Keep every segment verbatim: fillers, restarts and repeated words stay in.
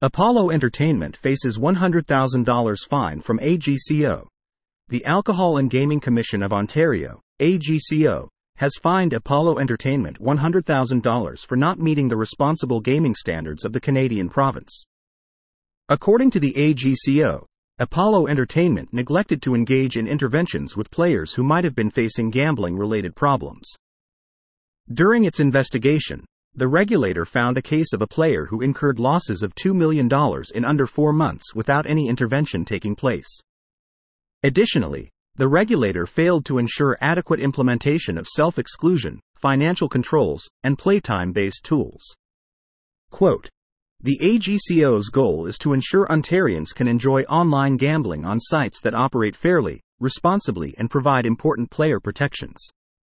Apollo Entertainment faces one hundred thousand dollars fine from A G C O. The Alcohol and Gaming Commission of Ontario, A G C O, has fined Apollo Entertainment one hundred thousand dollars for not meeting the responsible gaming standards of the Canadian province. According to the A G C O, Apollo Entertainment neglected to engage in interventions with players who might have been facing gambling-related problems. During its investigation, the regulator found a case of a player who incurred losses of two million dollars in under four months without any intervention taking place. Additionally, the regulator failed to ensure adequate implementation of self-exclusion, financial controls, and playtime-based tools. Quote, "The A G C O's goal is to ensure Ontarians can enjoy online gambling on sites that operate fairly, responsibly, and provide important player protections.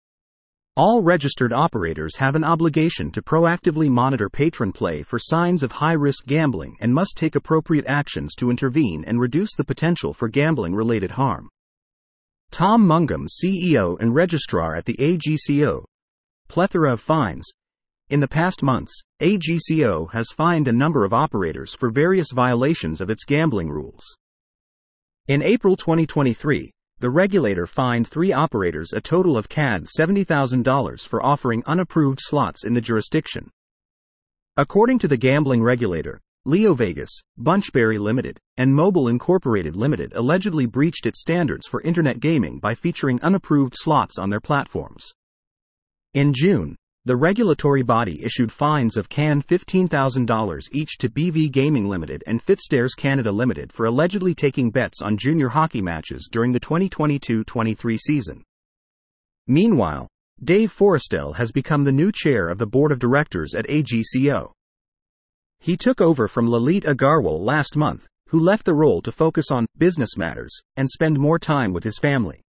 All registered operators have an obligation to proactively monitor patron play for signs of high-risk gambling and must take appropriate actions to intervene and reduce the potential for gambling-related harm." Tom Mungum, C E O and Registrar at the A G C O. Plethora of fines. In the past months, A G C O has fined a number of operators for various violations of its gambling rules. In April twenty twenty-three, the regulator fined three operators a total of C A D seventy thousand dollars for offering unapproved slots in the jurisdiction. According to the gambling regulator, LeoVegas, Bunchberry Limited, and Mobile Incorporated Limited allegedly breached its standards for internet gaming by featuring unapproved slots on their platforms. In June, the regulatory body issued fines of fifteen thousand dollars each to B V Gaming Limited and Fitstairs Canada Limited for allegedly taking bets on junior hockey matches during the twenty twenty-two twenty-three season. Meanwhile, Dave Forrestel has become the new chair of the board of directors at A G C O. He took over from Lalit Agarwal last month, who left the role to focus on business matters and spend more time with his family.